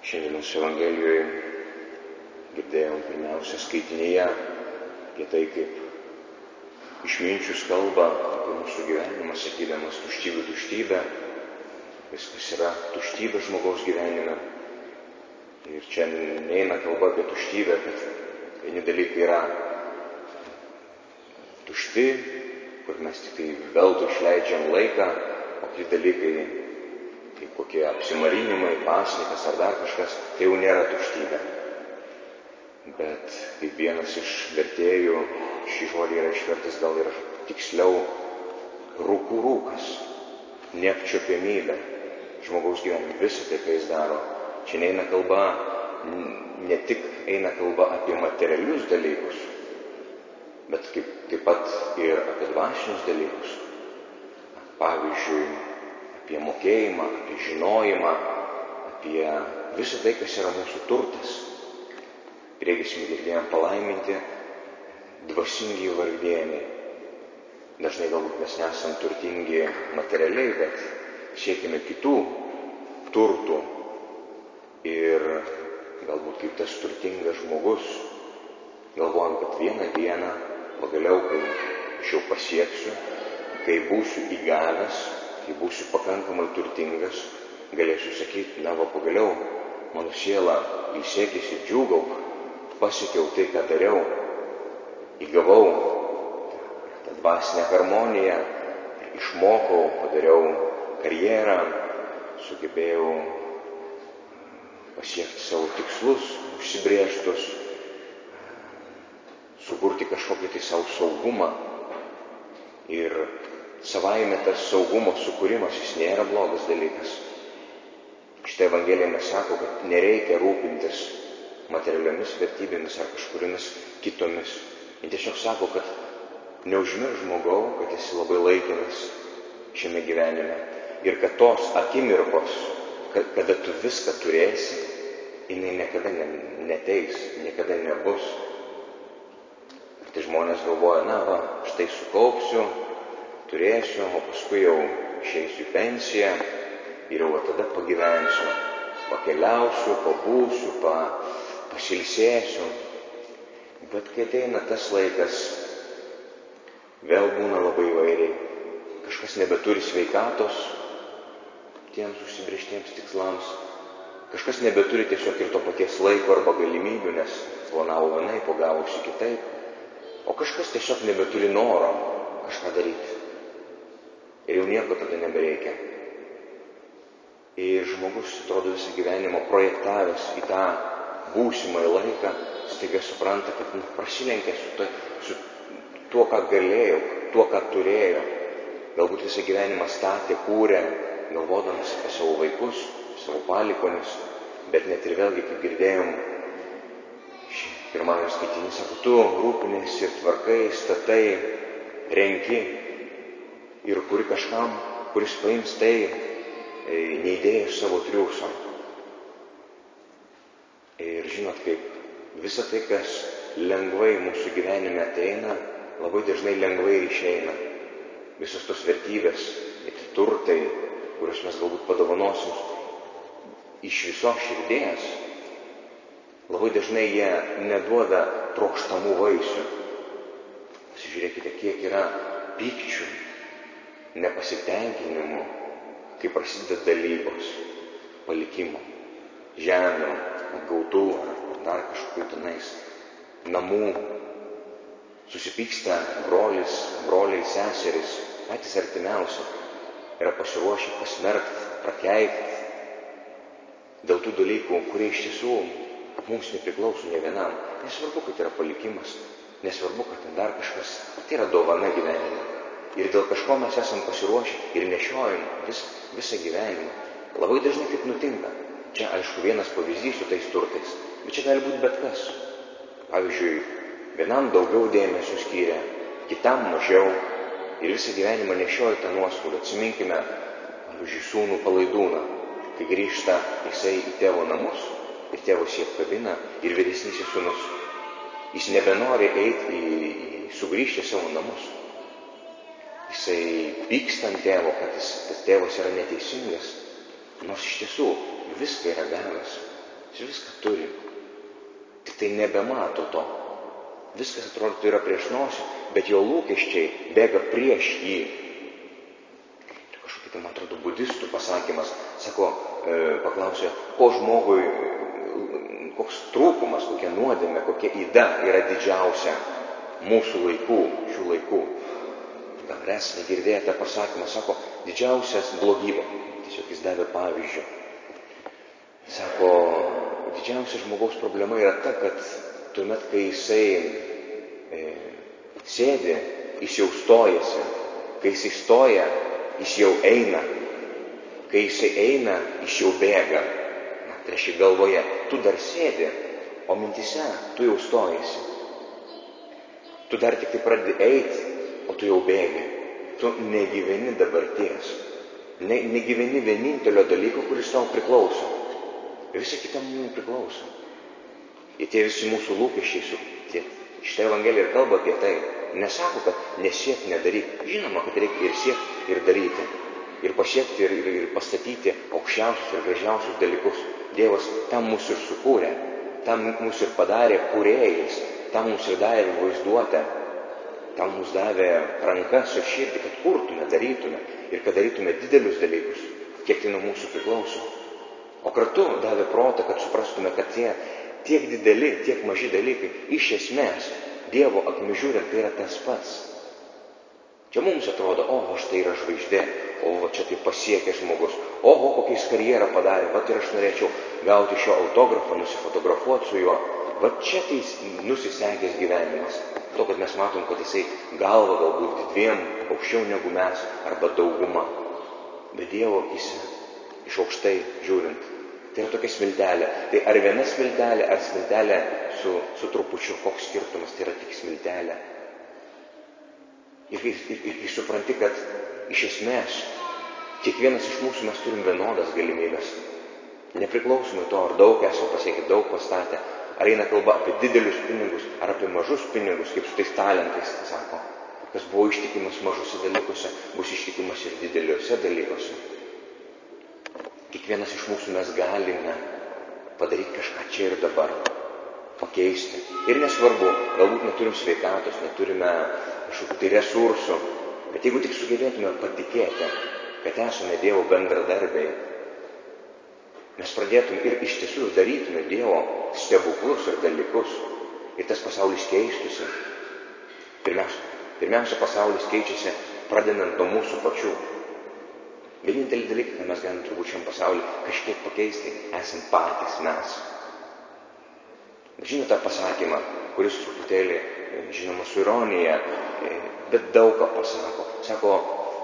Šiandienos Evangelijoje girdėjom pirmiausia skaitinyje apie tai, kaip išminčius kalba apie mūsų gyvenimą, sakydamas tuštybė, tuštybė. Viskas yra tuštybė žmogaus gyvenime. Ir čia neina kalba apie tuštybę, kad vieni dalykai yra tušti, kur mes tik tai veltui išleidžiam laiką, o kiti dalykai, kaip kokie apsimarinimai, pasnikas ar dar kažkas, tai jau nėra tuštybė. Bet kaip vienas iš vertėjų šį žodį yra išvertęs gal ir tiksliau, rūkų rūkas, neapčiuopiamybė žmogaus gyvenime, visą tai, ką jis daro. Čia neina kalba, ne tik eina kalba apie materialius dalykus, bet taip pat ir apie dvasinius dalykus. Pavyzdžiui, apie mokėjimą, apie žinojimą, apie visą tai, kas yra mūsų turtas. Regėsime girdėjom palaiminti dvasingi vargdieniai. Dažnai galbūt mes nesam turtingi materialiai, bet siekime kitų turtų. Ir galbūt kaip tas turtingas žmogus, galvojam, kad vieną dieną, pagaliau, kai aš jau pasieksiu, kai būsiu įgavęs, kai būsiu pakankamai turtingas, galėsiu sakyti, na va pagaliau, mano siela ilsėkis ir džiūgauk, pasiekiau tai, ką dariau, įgavau tą dvasinę harmoniją, išmokau, padariau karjerą, sugebėjau pasiekti savo tikslus užsibrėžtus, sukurti kažkokį tai savo saugumą. Ir savaime tas saugumo sukūrimas, jis nėra blogas dalykas. Šitą Evangeliją mes sako, kad nereikia rūpintis materialiomis vertybėmis ar kažkuriomis kitomis. Jis tiesiog sako, kad neužmiršk žmogau, kad esi labai laikinas šiame gyvenime. Ir kad tos akimirkos, kada tu viską turėsi, jinai niekada neteis, niekada nebus. Ir tai žmonės galvoja, na va, štai sukaupsiu, turėsiu, o paskui jau išeisiu į pensiją ir jau tada pagyvensiu, pakeliausiu, pabūsiu, pasilsėsiu. Bet kai ateina tas laikas, vėl būna labai įvairiai. Kažkas nebeturi sveikatos tiems užsibrėžtiems tikslams. Kažkas nebeturi tiesiog ir to paties laiko arba galimybių, nes planavo vienaip, o gavosi kitaip. O kažkas tiesiog nebeturi noro kažką daryti. Ir jau nieko tada nebereikia. Ir žmogus, atrodo, visą gyvenimą projektavęs į tą būsimąjį laiką, staiga supranta, kad prasilenkia su tuo, ką galėjo, tuo, ką turėjo. Galbūt visą gyvenimą statė, kūrė, galvodamas apie savo vaikus, savo palikuonis, bet net ir vėlgi, kaip girdėjom, pirmame skaitinį sako, tu rūpinėsi ir tvarkai, statai, renki ir kuri kažkam, kuris paims tai, neįdėjęs savo triūso. Ir žinot, kaip visą tai, kas lengvai mūsų gyvenime ateina, labai dažnai lengvai ir išeina. Visos tos vertybės, turtai, kuriuos mes galbūt padovanosim iš visos širdies, labai dažnai jie neduoda trokštamų vaisių. Pasižiūrėkite, kiek yra pykčių, nepasitenkinimų, kai prasideda dalybos, palikimo, žemių, gautų ar dar kažkokių tenais namų. Susipyksta broliai, seserys, patys artimiausi, yra pasiruošę pasmerkti, prakeikti dėl tų dalykų, kurie iš tiesų mums nepriklauso ne vienam. Nesvarbu, kad yra palikimas, nesvarbu, kad ten dar kažkas, tai yra dovana gyvenime. Ir dėl kažko mes esam pasiruošę ir nešiojam visą gyvenimą. Labai dažnai kaip nutinka. Čia, aišku, vienas pavyzdys su tais turtais, bet čia gali būti bet kas. Pavyzdžiui, vienam daugiau dėmesio skyrė, kitam mažiau ir visą gyvenimą nešioja tą nuoskaudą. Atsiminkime, pavyzdžiui, sūnų Palaidūną, kai grįžta jisai į tėvo namus ir tėvas jį apkabina ir vyresnysis sūnus. Jis nebenori eiti sugrįžti į savo namus. Jisai pyksta ant tėvo, kad tas tėvas yra neteisingas, nors iš tiesų viską yra gavęs. Jis viską turi. Tik tai nebemato to. Viskas atrodo yra prieš nosį, bet jo lūkesčiai bėga prieš jį. Ir kažkokia tai, man atrodo, budistų pasakymas, sako, paklausė, ko žmogui, koks trūkumas, kokia nuodėmė, kokia yda yra didžiausia mūsų laikų, šių laikų. Gal esame girdėję tą pasakymą, sako, didžiausias blogybė. Tiesiog jis davė pavyzdžių. Sako, didžiausia žmogaus problema yra ta, kad tuomet, kai jisai sėdi, jis jau stojasi. Kai jisai stoja, jis jau eina. Kai jisai eina, jis jau bėga. Tai reiškia galvoje, tu dar sėdi, o mintise tu jau stojasi. Tu dar tik tai pradedi eiti, o tu jau bėgi. Tu negyveni dabarties. Negyveni vienintelio dalyko, kuris tau priklauso. Visa kita mums priklauso. Ir tie visi mūsų lūkesčiai, šitą Evangeliją ir kalba apie tai. Nesako, kad nesiek, nedaryk. Žinoma, kad reikia ir siekti, ir daryti. Ir pasiekti, ir pastatyti aukščiausius ir gražiausius dalykus. Dievas tam mūsų ir sukūrė, tam mūsų ir padarė kūrėjais, tam mūsų ir davė vaizduotę, tam mūsų davė rankas ir širdį, kad kurtume, darytume ir kad darytume didelius dalykus, kiek tai nuo mūsų priklauso. O kartu davė protą, kad suprastume, kad tie tiek dideli, tiek maži dalykai iš esmės Dievo akimis žiūrint tai yra tas pats. Čia mums atrodo, štai yra žvaigždė, čia tai pasiekė žmogus, kokią jis karjerą padarė, ir aš norėčiau gauti šio autografą, nusifotografuoti su juo, čia tai nusisekęs gyvenimas. To, kad mes matom, kad jisai galva galbūt 2 aukščiau negu mes, arba dauguma. Bet Dievo akise, iš aukštai žiūrint, tai yra tokia smiltelė. Tai ar viena smiltelė, ar smiltelė su trupučiu, koks skirtumas, tai yra tik smiltelė. Ir supranti, kad iš esmės kiekvienas iš mūsų mes turim vienodas galimybės. Nepriklausomai to, ar daug esame pasiekę, daug pastatę, ar eina kalba apie didelius pinigus, ar apie mažus pinigus, kaip su tais talentais, sako. Kas buvo ištikimas mažose dalykuose, bus ištikimas ir dideliuose dalykuose. Kiekvienas iš mūsų mes galime padaryti kažką čia ir dabar, pakeisti. Ir nesvarbu, galbūt neturim sveikatos, neturime kažkokių tai resursų, bet jeigu tik sugebėtume patikėti, kad esame Dievo bendradarbiai, mes pradėtume ir iš tiesų darytume Dievo stebuklus ir dalykus, ir tas pasaulis keistusi. Pirmiausia, pasaulis keičiasi pradedant nuo mūsų pačių. Vienintelį dalyką, ką mes galim turbūt šiam pasauliu kažkiek pakeisti, esam patys mes. Žinote tą pasakymą, kuris truputėlį, žinoma, su ironija, bet daug ką pasako. Sako,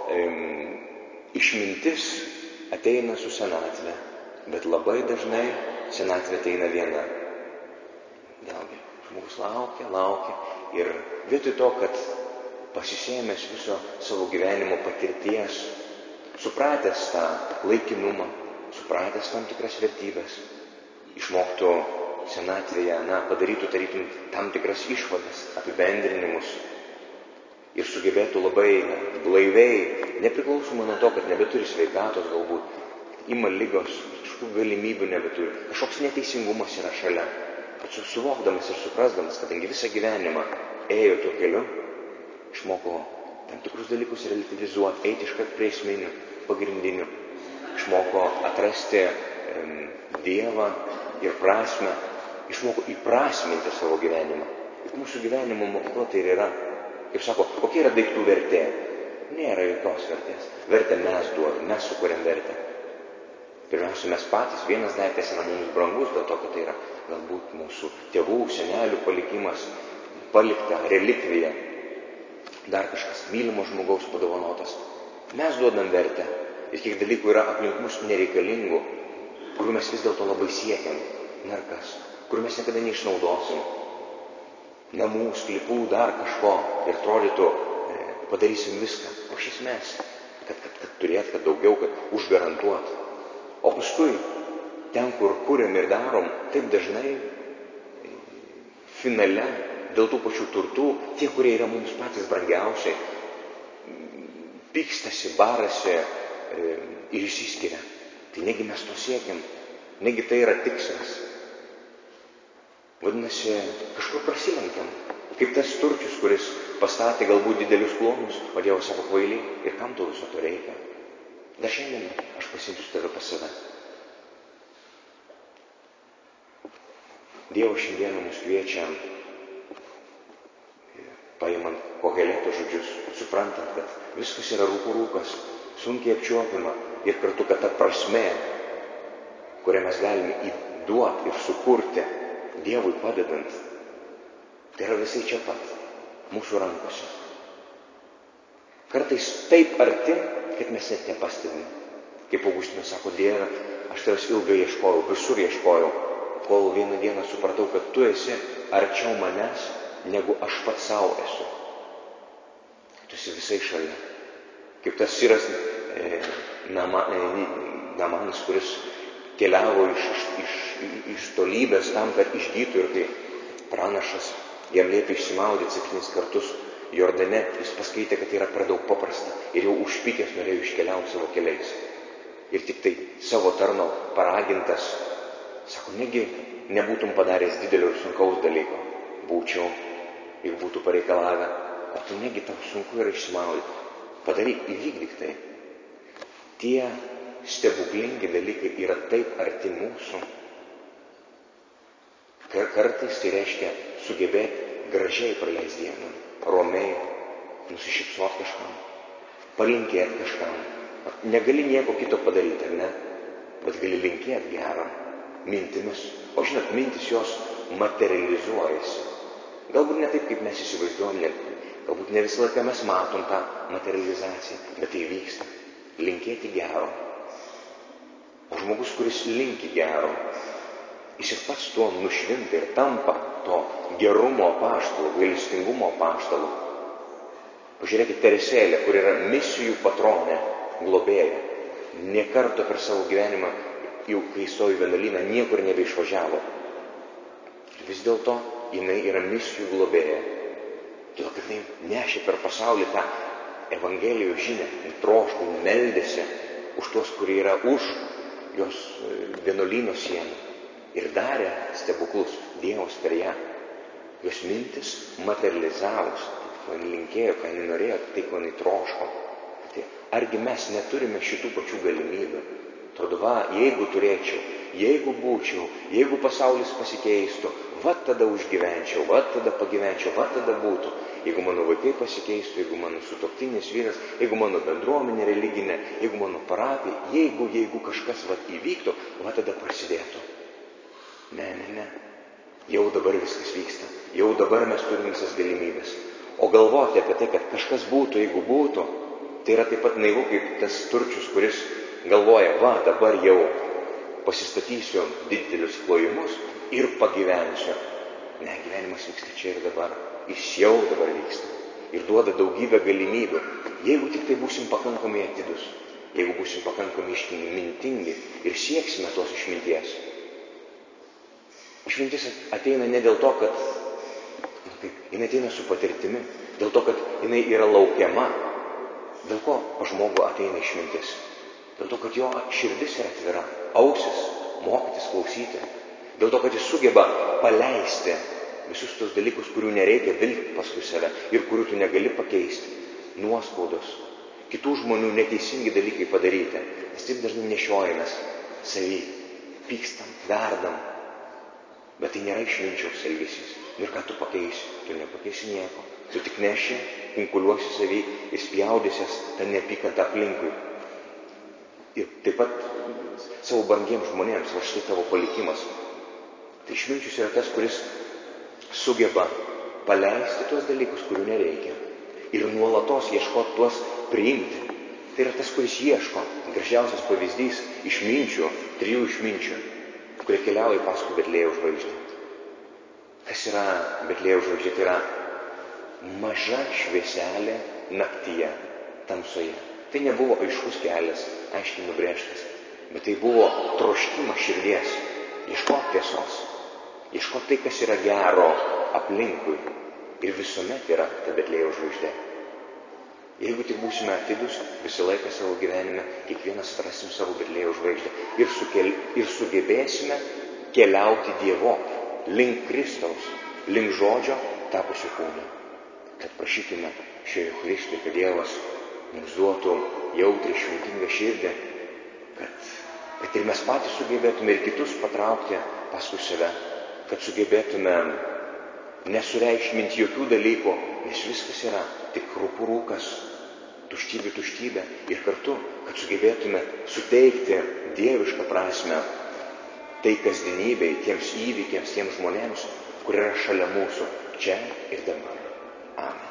išmintis ateina su senatvė, bet labai dažnai senatvė ateina viena. Vėlgi, žmogus laukia ir vietoj to, kad pasisėmęs viso savo gyvenimo patirties, supratęs tą laikinumą, supratęs tam tikras vertybės, išmoktų senatvėje, padarytų tarytum tam tikras išvadas, apibendrinimus ir sugebėtų labai blaiviai, nepriklausomai nuo to, kad nebeturi sveikatos galbūt, ima lygos, kažkokių galimybių nebeturi, kažkoks neteisingumas yra šalia, kad suvokdamas ir suprasdamas, kadangi visą gyvenimą ėjo tuo keliu, išmoko tam tikrus dalykus relativizuoti, eiti iškart prie esminių, pagrindinių, išmoko atrasti Dievą ir prasmę, išmoko įprasminti savo gyvenimą. Juk mūsų gyvenimo mokykla tai ir yra. Kaip sako, kokia yra daiktų vertė? Nėra jokios vertės. Vertę mes duodam, mes sukuriam vertę. Pirmiausia, mes patys, vienas daiktas yra mums brangus, dėl to, kad tai yra galbūt mūsų tėvų, senelių palikimas, palikta relikvija, dar kažkas mylimo žmogaus padovanotas. Mes duodam vertę ir kiek dalykų yra aplink mus nereikalingų, kurių mes vis dėlto labai siekiam, narkas, kurių mes niekada neišnaudosim, namų, sklypų, dar kažko ir atrodytų, padarysim viską, o iš esmės, kad turėt, kad daugiau, kad užgarantuot. O paskui, ten, kur kuriam ir darom, taip dažnai finale, dėl tų pačių turtų, tie, kurie yra mums patys brangiausiai, pykstasi, barasi ir išsiskiria. Tai negi mes to siekiam, negi tai yra tikslas. Vadinasi, kažkur prasilenkiam. Kaip tas turčius, kuris pastatė galbūt didelius klonus, o Dievas sako kvailiai, ir kam to viso to reikia? Dar šiandien aš pasiimsiu tave pas save. Dievas šiandieną mus kviečia, paimant Koheleto žodžius, suprantant, kad viskas yra rūkas, sunkiai apčiuopiama ir kartu, kad ta prasmė, kurią mes galime įduoti ir sukurti Dievui padedant, tai yra visai čia pat, mūsų rankose. Kartais taip arti, kad mes net nepastebime. Kaip Augustinas sako, Dieve, aš tavęs ilgai ieškojau, visur ieškojau, kol vieną dieną supratau, kad tu esi arčiau manęs, negu aš pats savo esu. Tu esi visai šalia. Kaip tas Siras Namanas, kuris keliavo iš tolybės tam, kad išgytų, ir kai pranašas jam liepė išsimaudyti 7 kartus Jordane, jis paskaitė, kad tai yra per daug paprasta ir jau užpykęs norėjo iškeliauti savo keliais. Ir tik tai savo tarno paragintas, sako, negi nebūtum padaręs didelio ir sunkaus dalyko. Būčiau, jeigu būtų pareikalavę, o tu negi tau sunku yra išsimaudyti. Padaryk, įvykdyk tai. Tie stebuklingi dalykai yra taip arti mūsų. Kartais tai reiškia sugebėti gražiai praleisti dieną, romiai, nusišypsoti kažkam, palinkėti kažkam. Negali nieko kito padaryti, ar ne? Bet gali linkėti gerą mintimis. O žinot, mintis jos materializuojasi. Galbūt ne taip, kaip mes įsivaizduojame, galbūt ne visą laiką mes matom tą materializaciją, bet tai vyksta. Linkėti gero. O žmogus, kuris linki gero, jis ir pats tuo nušvinta ir tampa to gerumo apaštalu, gailestingumo apaštalu. Pažiūrėkit Teresėlę, kur yra misijų patronė, globėja. Nė karto per savo gyvenimą, jau kai įstojo į vienuolyną, niekur nebeišvažiavo. Vis dėlto jinai yra misijų globėja. Todėl, kad jinai nešė per pasaulį tą Evangelijos žinią, troško, meldėsi už tuos, kurie yra už jos vienuolyno sienų. Ir darė stebuklus Dievas per ją. Jos mintis materializavus, tai ko jinai linkėjo, ką jinai norėjo, tai ko jinai troško. Tai argi mes neturime šitų pačių galimybių? Atrodo, jeigu turėčiau, jeigu būčiau, jeigu pasaulis pasikeistų, tada užgyvenčiau, tada pagyvenčiau, tada būtų. Jeigu mano vaikai pasikeistų, jeigu mano sutuoktinis vyras, jeigu mano bendruomenė religinė, jeigu mano parapija, jeigu kažkas įvyktų, tada prasidėtų. Ne. Jau dabar viskas vyksta. Jau dabar mes turime visas galimybės. O galvoti apie tai, kad kažkas būtų, jeigu būtų, tai yra taip pat naivu kaip tas turčius, kuris galvoja, dabar jau pasistatysiu didelius klojimus ir pagyvensiu. Ne, gyvenimas vyksta čia ir dabar. Jis jau dabar vyksta. Ir duoda daugybę galimybių. Jeigu tik tai būsim pakankamai atidus, jeigu būsim pakankamai išmintingi ir sieksime tos išminties. Išmintis ateina ne dėl to, kad jinai ateina su patirtimi, dėl to, kad jinai yra laukiama. Dėl ko pas žmogų ateina išmintis? Dėl to, kad jo širdis yra atvira, ausis, mokytis klausyti. Dėl to, kad jis sugeba paleisti visus tos dalykus, kurių nereikia vilkti paskui save ir kurių tu negali pakeisti. Nuoskaudos, kitų žmonių neteisingi dalykai padaryti. Mes taip dažnai nešiojamės savy, pykstam, verdam. Bet tai nėra išminčiaus elgesys. Ir ką tu pakeisi? Tu nepakeisi nieko. Tu tik neši, kunkuliuosi savy ir spjaudysies tą neapykantą aplinkui. Ir taip pat savo brangiems žmonėms, va štai tavo palikimas. Tai išminčius yra tas, kuris sugeba paleisti tuos dalykus, kurių nereikia. Ir nuolatos ieškoti tuos priimti. Tai yra tas, kuris ieško. Gražiausias pavyzdys išminčių, 3 išminčių, kurie keliauja paskui Betliejaus žvaigždę. Kas yra Betliejaus žvaigždė? Tai yra maža švieselė naktyje, tamsoje. Tai nebuvo aiškus kelias, aiškiai nubrėžtas, bet tai buvo troškimas širdies, ieškoti tiesos, ieškoti tai, kas yra gero aplinkui. Ir visuomet yra ta Betliejaus žvaigždė. Jeigu tik būsime atidus, visą laiką savo gyvenime, kiekvienas atrasim savo Betliejaus žvaigždę ir sugebėsime keliauti Dievo. link Kristaus, link žodžio tapusio kūnu. Kad prašykime šioje Eucharistijoje, kad Dievas mums duotų jautrį, šventingą širdį, kad ir mes patys sugebėtume ir kitus patraukti paskui save, kad sugebėtume nesureikšminti jokių dalykų, nes viskas yra tik rūkas, tuštybė ir kartu, kad sugebėtume suteikti dievišką prasme tai kasdienybei, tiems įvykiams, tiems žmonėms, kur yra šalia mūsų, čia ir dabar. Amen.